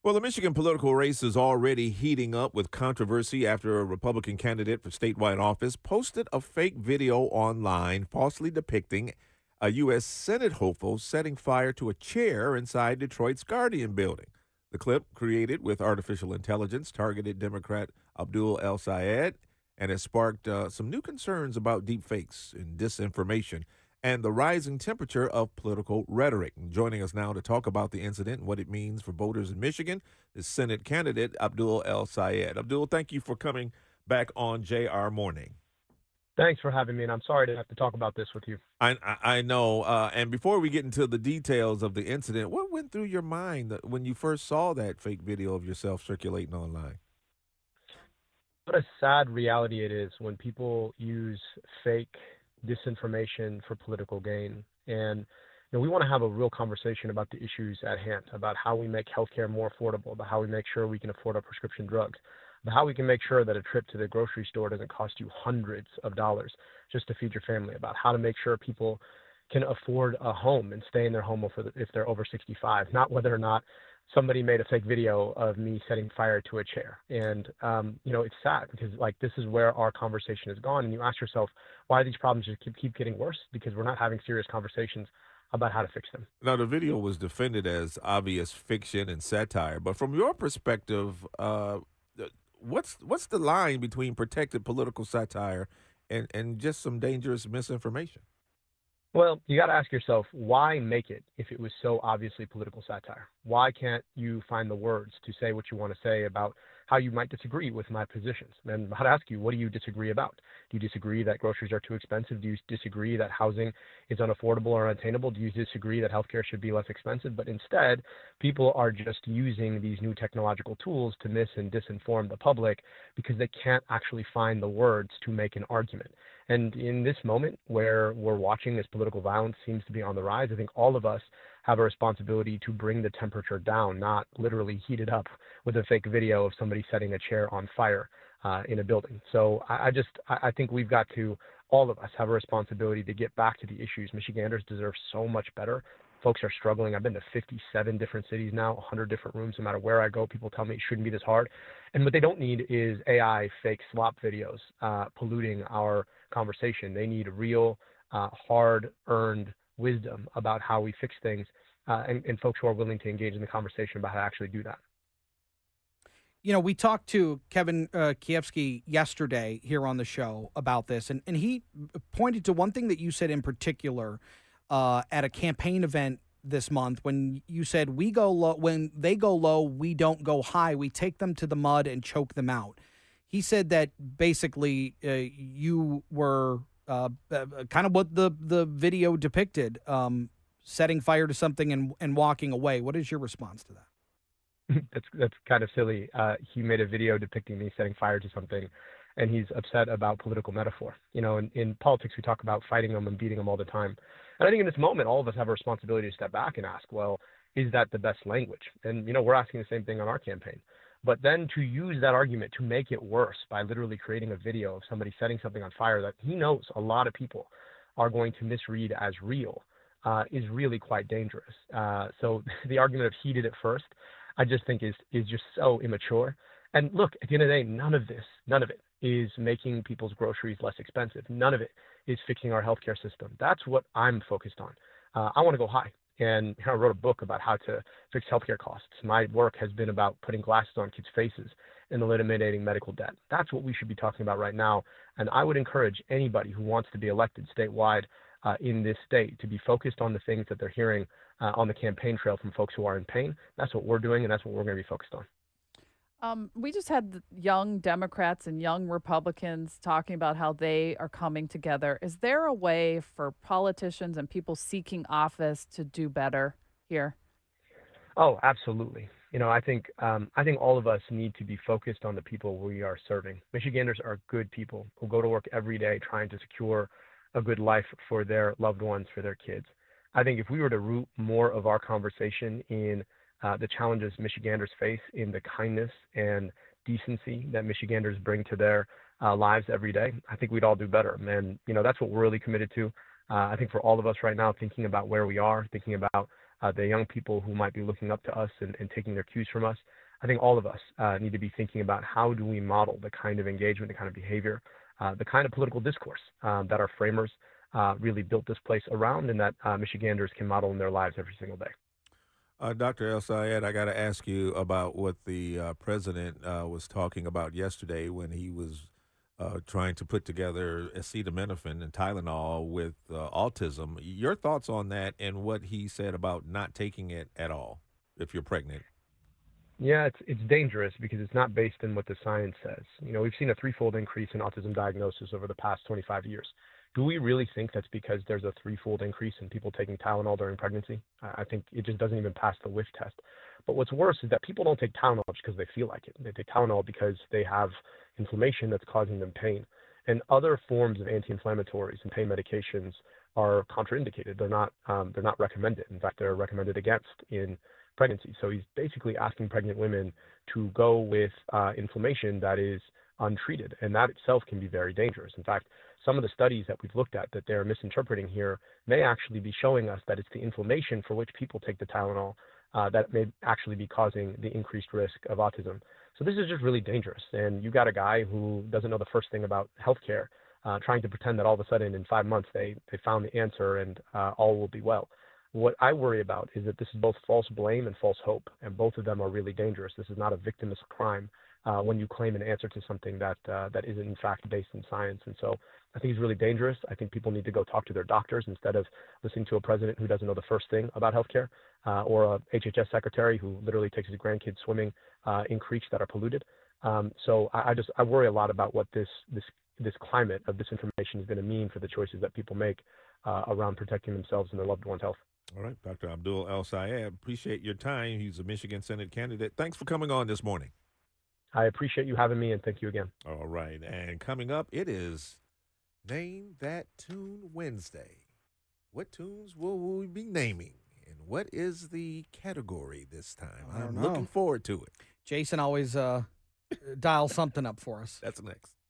Well, the Michigan political race is already heating up with controversy after a Republican candidate for statewide office posted a fake video online falsely depicting a U.S. Senate hopeful setting fire to a chair inside Detroit's Guardian building. The clip, created with artificial intelligence, targeted Democrat Abdul El Sayed and has sparked some new concerns about deepfakes and disinformation and the rising temperature of political rhetoric. And joining us now to talk about the incident and what it means for voters in Michigan is Senate candidate Abdul El Sayed. Abdul, thank you for coming back on JR Morning. Thanks for having me, and I'm sorry to have to talk about this with you. I know. And before we get into the details of the incident, what went through your mind when you first saw that fake video of yourself circulating online? What a sad reality it is when people use fake disinformation for political gain. And we want to have a real conversation about the issues at hand, about how we make healthcare more affordable, about how we make sure we can afford our prescription drugs, about how we can make sure that a trip to the grocery store doesn't cost you hundreds of dollars just to feed your family, about how to make sure people can afford a home and stay in their home if they're over 65, not whether or not somebody made a fake video of me setting fire to a chair. And, it's sad because this is where our conversation has gone. And you ask yourself, why do these problems just keep getting worse? Because we're not having serious conversations about how to fix them. Now, the video was defended as obvious fiction and satire, but from your perspective, what's the line between protected political satire and just some dangerous misinformation? Well, you got to ask yourself, why make it if it was so obviously political satire? Why can't you find the words to say what you want to say about how you might disagree with my positions? And I'd ask you, what do you disagree about? Do you disagree that groceries are too expensive? Do you disagree that housing is unaffordable or unattainable? Do you disagree that healthcare should be less expensive? But instead, people are just using these new technological tools to mis and disinform the public because they can't actually find the words to make an argument. And in this moment where we're watching this political violence seems to be on the rise, I think all of us have a responsibility to bring the temperature down, not literally heat it up with a fake video of somebody setting a chair on fire in a building. So I think we've got to, all of us have a responsibility to get back to the issues. Michiganders deserve so much better. Folks are struggling. I've been to 57 different cities now, 100 different rooms. No matter where I go, people tell me it shouldn't be this hard. And what they don't need is AI fake slop videos polluting our conversation. They need real, hard-earned wisdom about how we fix things, and folks who are willing to engage in the conversation about how to actually do that. We talked to Kevin Kiefsky yesterday here on the show about this, and he pointed to one thing that you said in particular at a campaign event this month when you said, we go low, when they go low, we don't go high. We take them to the mud and choke them out. He said that basically you were kind of what the video depicted, setting fire to something and walking away. What is your response to that? That's kind of silly. He made a video depicting me setting fire to something, and he's upset about political metaphor. In politics, we talk about fighting them and beating them all the time. And I think in this moment, all of us have a responsibility to step back and ask, well, is that the best language? And, we're asking the same thing on our campaign. But then to use that argument to make it worse by literally creating a video of somebody setting something on fire that he knows a lot of people are going to misread as real is really quite dangerous. So the argument of he did it first, I just think is just so immature. And look, at the end of the day, none of it is making people's groceries less expensive. None of it is fixing our healthcare system. That's what I'm focused on. I want to go high. And I wrote a book about how to fix healthcare costs. My work has been about putting glasses on kids' faces and eliminating medical debt. That's what we should be talking about right now. And I would encourage anybody who wants to be elected statewide in this state to be focused on the things that they're hearing on the campaign trail from folks who are in pain. That's what we're doing, and that's what we're going to be focused on. We just had the young Democrats and young Republicans talking about how they are coming together. Is there a way for politicians and people seeking office to do better here? Oh, absolutely. I think all of us need to be focused on the people we are serving. Michiganders are good people who go to work every day trying to secure a good life for their loved ones, for their kids. I think if we were to root more of our conversation in the challenges Michiganders face, in the kindness and decency that Michiganders bring to their lives every day, I think we'd all do better. And, that's what we're really committed to. I think for all of us right now, thinking about where we are, thinking about the young people who might be looking up to us and taking their cues from us. I think all of us need to be thinking about how do we model the kind of engagement, the kind of behavior, the kind of political discourse that our framers really built this place around, and that Michiganders can model in their lives every single day. Dr. El Sayed, I got to ask you about what the president was talking about yesterday when he was trying to put together acetaminophen and Tylenol with autism. Your thoughts on that and what he said about not taking it at all if you're pregnant? Yeah, it's dangerous because it's not based in what the science says. We've seen a threefold increase in autism diagnosis over the past 25 years. Do we really think that's because there's a threefold increase in people taking Tylenol during pregnancy? I think it just doesn't even pass the whiff test. But what's worse is that people don't take Tylenol just because they feel like it. They take Tylenol because they have inflammation that's causing them pain. And other forms of anti-inflammatories and pain medications are contraindicated. They're not recommended. In fact, they're recommended against in pregnancy. So he's basically asking pregnant women to go with inflammation that is untreated, and that itself can be very dangerous. In fact, some of the studies that we've looked at that they're misinterpreting here may actually be showing us that it's the inflammation for which people take the Tylenol that may actually be causing the increased risk of autism. So this is just really dangerous. And you got a guy who doesn't know the first thing about healthcare, trying to pretend that all of a sudden in 5 months they found the answer and all will be well. What I worry about is that this is both false blame and false hope, and both of them are really dangerous. This is not a victimless crime when you claim an answer to something that isn't in fact based in science. And so I think it's really dangerous. I think people need to go talk to their doctors instead of listening to a president who doesn't know the first thing about healthcare, or a HHS secretary who literally takes his grandkids swimming in creeks that are polluted. So I worry a lot about what this climate of disinformation is going to mean for the choices that people make around protecting themselves and their loved ones' health. All right, Dr. Abdul El Sayed, appreciate your time. He's a Michigan Senate candidate. Thanks for coming on this morning. I appreciate you having me, and thank you again. All right, and coming up, it is Name That Tune Wednesday. What tunes will we be naming, and what is the category this time? I'm looking forward to it. Jason always dials something up for us. That's next.